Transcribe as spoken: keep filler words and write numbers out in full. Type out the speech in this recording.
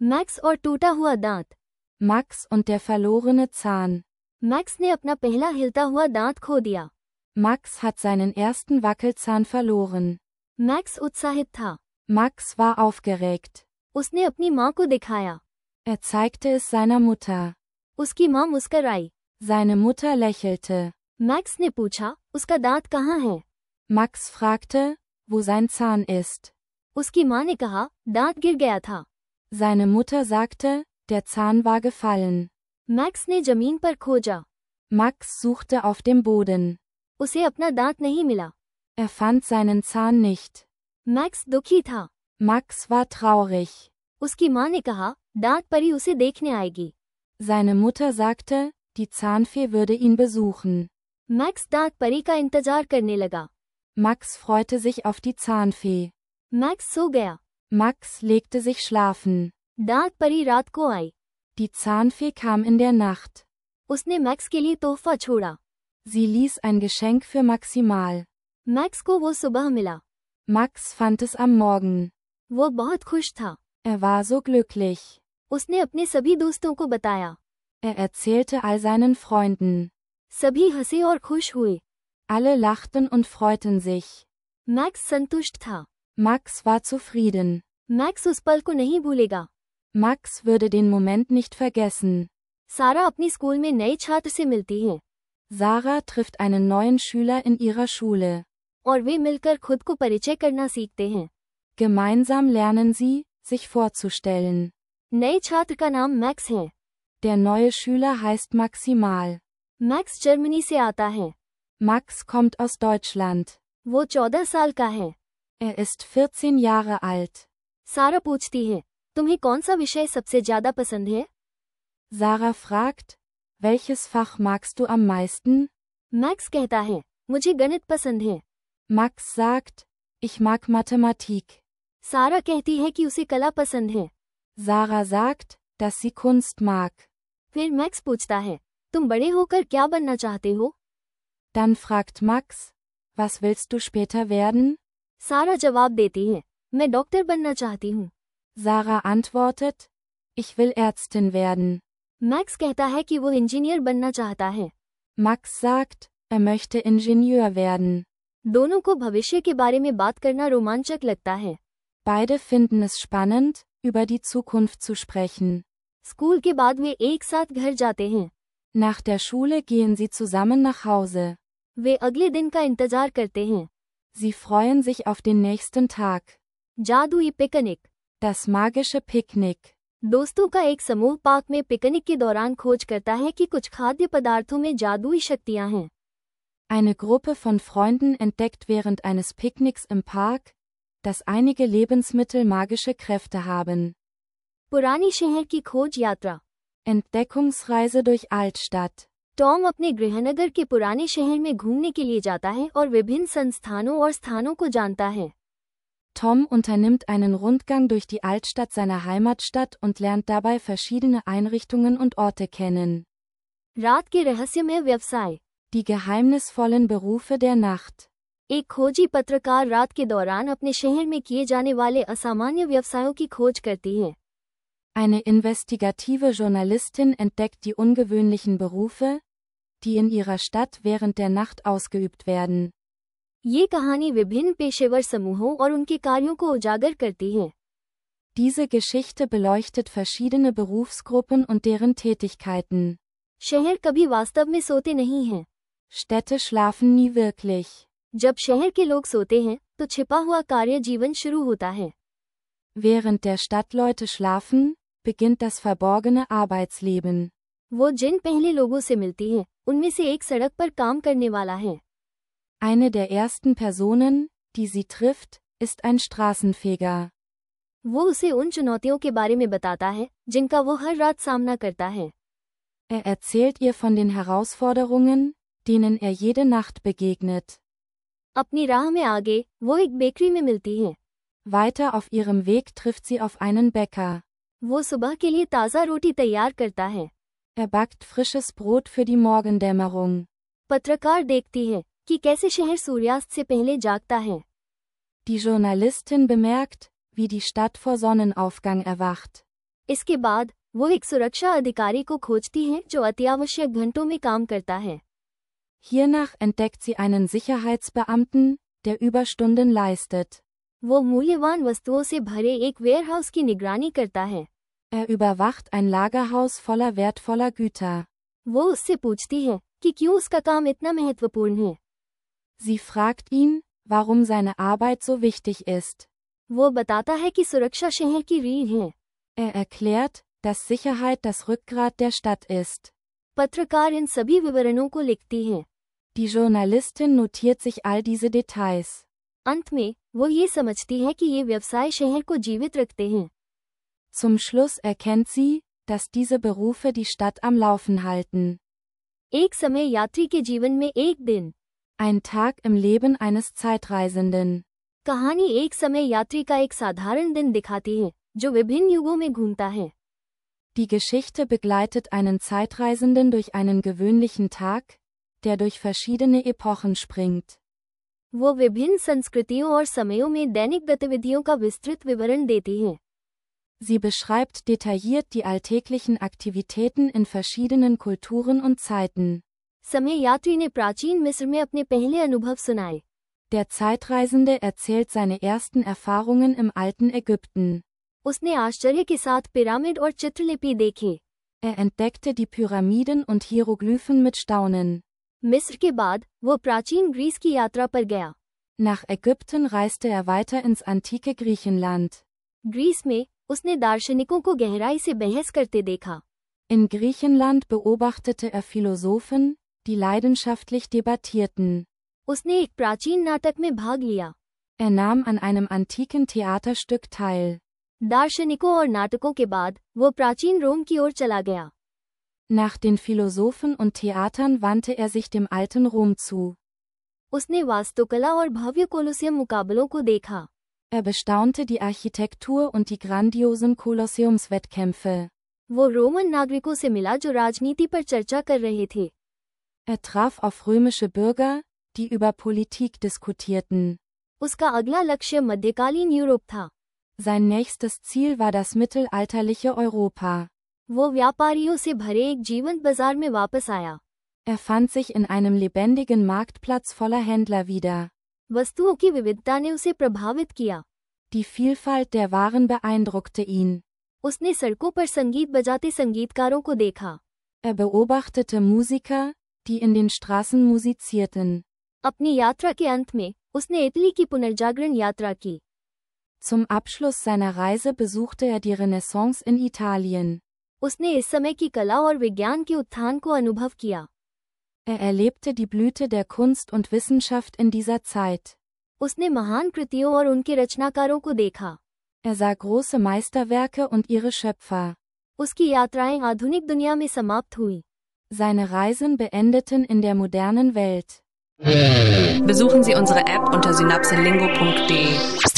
मैक्स और टूटा हुआ दांत। Max und der verlorene Zahn. Max ने अपना पहला हिलता हुआ दांत खो दिया। Max hat seinen ersten Wackelzahn verloren. Max उत्साहित था। Max war aufgeregt. उसने अपनी माँ को दिखाया। Er zeigte es seiner Mutter. उसकी माँ मुस्कराई। Seine Mutter lächelte. मैक्स ने पूछा, उसका दांत कहाँ है? Max fragte, wo sein Zahn ist. उसकी माँ ने कहा, दांत गिर गया था। Seine Mutter sagte, der Zahn war gefallen. Max ने जमीन पर खोजा। Max suchte auf dem Boden. उसे अपना दांत नहीं मिला। Er fand seinen Zahn nicht. Max दुखी था। Max war traurig. उसकी माँ ने कहा, दांत परी उसे देखने आएगी। Seine Mutter sagte, die Zahnfee würde ihn besuchen. Max दांत परी का इंतजार करने लगा। Max freute sich auf die Zahnfee. Max सो गया। Max legte sich schlafen. दांत परी रात को आई। Die Zahnfee kam in der Nacht. उसने मैक्स के लिए तोहफा छोड़ा। Sie ließ ein Geschenk für Maximal. Max को वो सुबह मिला। Max fand es am Morgen. वो बहुत खुश था। Er war so glücklich. उसने अपने सभी दोस्तों को बताया। Er erzählte all seinen Freunden. सभी हंसे और खुश हुए। Alle lachten und freuten sich. Max संतुष्ट था। Max war zufrieden. मैक्स उस पल को नहीं भूलेगा। Max würde den Moment nicht vergessen. सारा अपनी स्कूल में नए छात्र से मिलती है। Sarah trifft einen neuen Schüler in ihrer Schule. और वे मिलकर खुद को परिचय करना सीखते हैं। Gemeinsam lernen sie, sich vorzustellen. नए छात्र का नाम मैक्स है। Der neue Schüler heißt Maximal. Max Germany से आता है। Max kommt aus Deutschland. वो चौदह साल का है। Er ist vierzehn Jahre alt. सारा पूछती है, तुम्हें कौन सा विषय सबसे ज्यादा पसंद है? Sarah fragt, welches Fach magst du am meisten? Max कहता है, मुझे गणित पसंद है। Max sagt, ich mag Mathematik. सारा कहती है कि उसे कला पसंद है। Sarah sagt, dass sie Kunst mag. फिर मैक्स पूछता है, तुम बड़े होकर क्या बनना चाहते हो? Dann fragt Max, was willst du später werden? सारा जवाब देती है, मैं डॉक्टर बनना चाहती हूँ। Sarah antwortet, ich will Ärztin werden. Max कहता है कि वो इंजीनियर बनना चाहता है। Max sagt, er möchte Ingenieur werden. दोनों को भविष्य के बारे में बात करना रोमांचक लगता है। Beide finden es spannend, über die Zukunft zu sprechen. School के बाद वे एक साथ घर जाते हैं। Nach der Schule gehen sie zusammen nach Hause. वे अगले दिन का इंतजार करते हैं। Sie freuen sich auf den nächsten Tag. जादुई पिकनिक। Das magische Picknick. दोस्तों का एक समूह पार्क में पिकनिक के दौरान खोज करता है कि कुछ खाद्य पदार्थों में जादुई शक्तियां हैं। Eine Gruppe von Freunden entdeckt während eines Picknicks im Park, dass einige Lebensmittel magische Kräfte haben. पुरानी शहर की खोज यात्रा। Entdeckungsreise durch Altstadt. टॉम अपने गृहनगर के पुराने शहर में घूमने के लिए जाता है और विभिन्न संस्थानों और स्थानों को जानता है। Tom unternimmt einen Rundgang durch die Altstadt seiner Heimatstadt und lernt dabei verschiedene Einrichtungen und Orte kennen. रात के रहस्यमय व्यवसाय। Die geheimnisvollen Berufe der Nacht. एक खोजी पत्रकार रात के दौरान अपने शहर में किए जाने वाले असामान्य व्यवसायों की खोज करती है। Eine investigative Journalistin entdeckt die ungewöhnlichen Berufe, die in ihrer Stadt während der Nacht ausgeübt werden. ये कहानी विभिन्न पेशेवर समूहों और उनके कार्यों को उजागर करती है। Diese Geschichte beleuchtet verschiedene Berufsgruppen und deren Tätigkeiten. शहर कभी वास्तव में सोते नहीं हैं। Städte schlafen nie wirklich. जब शहर के लोग सोते हैं, तो छिपा हुआ कार्य जीवन शुरू होता है। Während der Stadtleute schlafen, beginnt das verborgene Arbeitsleben. वो जिन पहले लोगों से मिलती है, उनमें से एक सड़क पर काम करने वाला है। Eine der ersten Personen, die sie trifft, ist ein Straßenfeger. वो उसे उन चुनौतियों के बारे में बताता है, जिनका वो हर रात सामना करता है। Er erzählt ihr von den Herausforderungen, denen er jede Nacht begegnet. अपनी राह में आगे, वो एक बेकरी में मिलती है। Weiter auf ihrem Weg trifft sie auf einen Bäcker. वो सुबह के लिए ताज़ा रोटी तैयार करता है। Er backt frisches Brot für die Morgendämmerung. पत्रकार देखती है कि कैसे शहर सूर्यास्त से पहले जागता है। Die Journalistin bemerkt, wie die Stadt vor Sonnenaufgang erwacht. इसके बाद वो एक सुरक्षा अधिकारी को खोजती है जो अत्यावश्यक घंटों में काम करता है। Hiernach entdeckt sie einen Sicherheitsbeamten, der Überstunden leistet. वो मूल्यवान वस्तुओं से भरे एक वेयरहाउस की निगरानी करता है। Er überwacht ein Lagerhaus voller wertvoller Güter. वो उससे पूछती है कि क्यों उसका काम इतना महत्वपूर्ण है। Sie fragt ihn, warum seine Arbeit so wichtig ist. वो बताता है कि सुरक्षा शहर की रीढ़ है। Er erklärt, dass Sicherheit das Rückgrat der Stadt ist. पत्रकार इन सभी विवरणों को लिखती है। Die Journalistin notiert sich all diese Details. अंत में वो ये समझती है कि ये व्यवसाय शहर को जीवित रखते हैं। Zum Schluss erkennt sie, dass diese Berufe die Stadt am Laufen halten. एक समय यात्री के जीवन में एक दिन। Ein Tag im Leben eines Zeitreisenden. कहानी एक समय यात्री का एक साधारण दिन दिखाती है जो विभिन्न युगों में घूमता है। Die Geschichte begleitet einen Zeitreisenden durch einen gewöhnlichen Tag, der durch verschiedene Epochen springt. वो विभिन्न संस्कृतियों और समयों में दैनिक गतिविधियों का विस्तृत विवरण देती है। Sie beschreibt detailliert die alltäglichen Aktivitäten in verschiedenen Kulturen und Zeiten. समय यात्री ने प्राचीन मिस्र में अपने पहले अनुभव सुनाए। Der Zeitreisende erzählt seine ersten Erfahrungen im alten Ägypten. उसने आश्चर्य के साथ पिरामिड और चित्रलिपि देखे। Er entdeckte die Pyramiden und Hieroglyphen mit Staunen. मिस्र के बाद वो प्राचीन ग्रीस की यात्रा पर गया। Nach Ägypten reiste er weiter ins antike Griechenland. Greece में उसने दार्शनिकों को गहराई से बहस करते देखा। In Griechenland beobachtete er Philosophen, die leidenschaftlich debattierten. उसने एक प्राचीन नाटक में भाग लिया। Er nahm an einem antiken Theaterstück teil. दार्शनिकों और नाटकों के बाद वो प्राचीन रोम की ओर चला गया। Nach den Philosophen und Theatern wandte er sich dem alten Rom zu. उसने वास्तुकला और भव्य कोलोसियम मुकाबलों को देखा। Er bestaunte die Architektur und die grandiosen Kolosseumswettkämpfe. वो रोमन नागरिकों से मिला जो राजनीति पर चर्चा कर रहे थे। Er traf auf römische Bürger, die über Politik diskutierten. उसका अगला लक्ष्य मध्यकालीन यूरोप था। Sein nächstes Ziel war das mittelalterliche Europa. वो व्यापारियों से भरे एक जीवंत बाजार में वापस आया। Er fand sich in einem lebendigen Marktplatz voller Händler wieder. वस्तुओं की विविधता ने उसे प्रभावित किया। Die Vielfalt der Waren beeindruckte ihn. उसने सड़कों पर संगीत बजाते संगीतकारों को देखा। Er beobachtete Musiker, die in den Straßen musizierten. अपनी यात्रा के अंत में उसने इटली की पुनर्जागरण यात्रा की। Zum Abschluss seiner Reise besuchte er die Renaissance in Italien. उसने इस समय की कला और विज्ञान के उत्थान को अनुभव किया। Er erlebte die Blüte der Kunst und Wissenschaft in dieser Zeit. उसने महान कृतियों और उनके रचनाकारों को देखा। Er sah große Meisterwerke und ihre Schöpfer. उसकी यात्राएं आधुनिक दुनिया में समाप्त हुई। Seine Reisen beendeten in der modernen Welt. Besuchen Sie unsere App unter synapselingo punkt de.